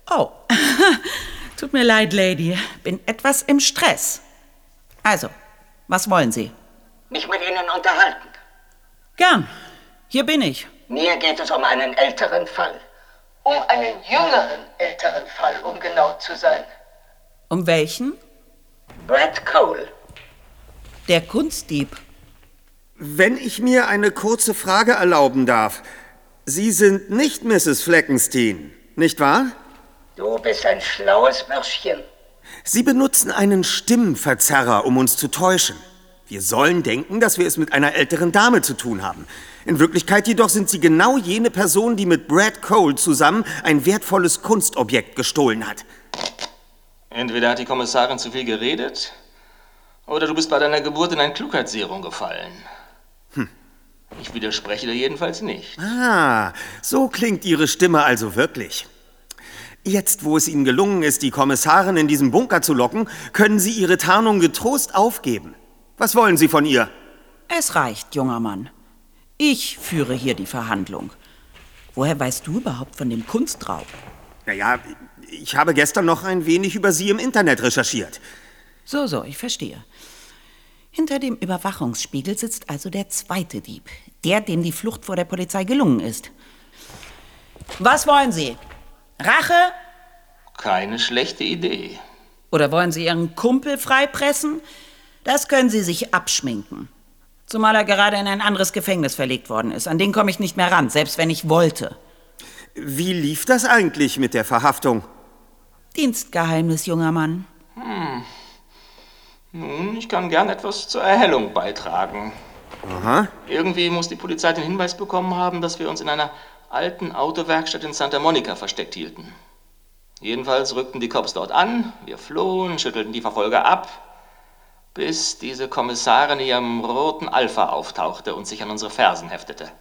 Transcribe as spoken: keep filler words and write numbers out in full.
Oh, tut mir leid, Lady. Bin etwas im Stress. Also, was wollen Sie? Mich mit Ihnen unterhalten. Gern. Hier bin ich. Mir geht es um einen älteren Fall. Um einen jüngeren älteren Fall, um genau zu sein. Um welchen? Brad Cole. Der Kunstdieb. Wenn ich mir eine kurze Frage erlauben darf. Sie sind nicht Misses Fleckenstein, nicht wahr? Du bist ein schlaues Bürschchen. Sie benutzen einen Stimmverzerrer, um uns zu täuschen. Wir sollen denken, dass wir es mit einer älteren Dame zu tun haben. In Wirklichkeit jedoch sind Sie genau jene Person, die mit Brad Cole zusammen ein wertvolles Kunstobjekt gestohlen hat. Entweder hat die Kommissarin zu viel geredet, oder du bist bei deiner Geburt in ein Klugheitsserum gefallen. Hm. Ich widerspreche dir jedenfalls nicht. Ah, so klingt Ihre Stimme also wirklich. Jetzt, wo es Ihnen gelungen ist, die Kommissarin in diesen Bunker zu locken, können Sie Ihre Tarnung getrost aufgeben. Was wollen Sie von ihr? Es reicht, junger Mann. Ich führe hier die Verhandlung. Woher weißt du überhaupt von dem Kunstraub? Naja, ich habe gestern noch ein wenig über Sie im Internet recherchiert. So, so, ich verstehe. Hinter dem Überwachungsspiegel sitzt also der zweite Dieb. Der, dem die Flucht vor der Polizei gelungen ist. Was wollen Sie? Rache? Keine schlechte Idee. Oder wollen Sie Ihren Kumpel freipressen? Das können Sie sich abschminken. Zumal er gerade in ein anderes Gefängnis verlegt worden ist. An den komme ich nicht mehr ran, selbst wenn ich wollte. Wie lief das eigentlich mit der Verhaftung? Dienstgeheimnis, junger Mann. Hm. Nun, ich kann gern etwas zur Erhellung beitragen. Aha. Irgendwie muss die Polizei den Hinweis bekommen haben, dass wir uns in einer alten Autowerkstatt in Santa Monica versteckt hielten. Jedenfalls rückten die Cops dort an, wir flohen, schüttelten die Verfolger ab, bis diese Kommissarin in ihrem roten Alpha auftauchte und sich an unsere Fersen heftete.